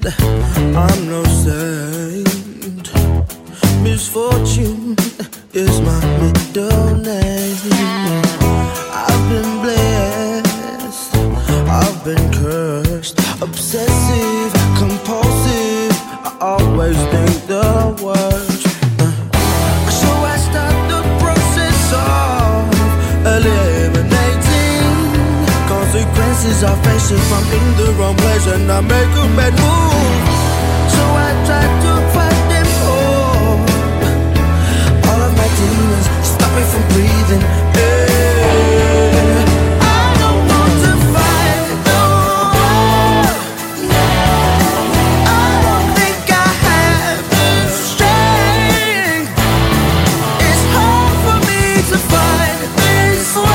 I'm no saint. Misfortune is my middle name. I've been blessed, I've been cursed. Obsessive, compulsive, I always think the worst. So I start the process of eliminating consequences I face if I'm in the wrong place and I make a bad move. So I try to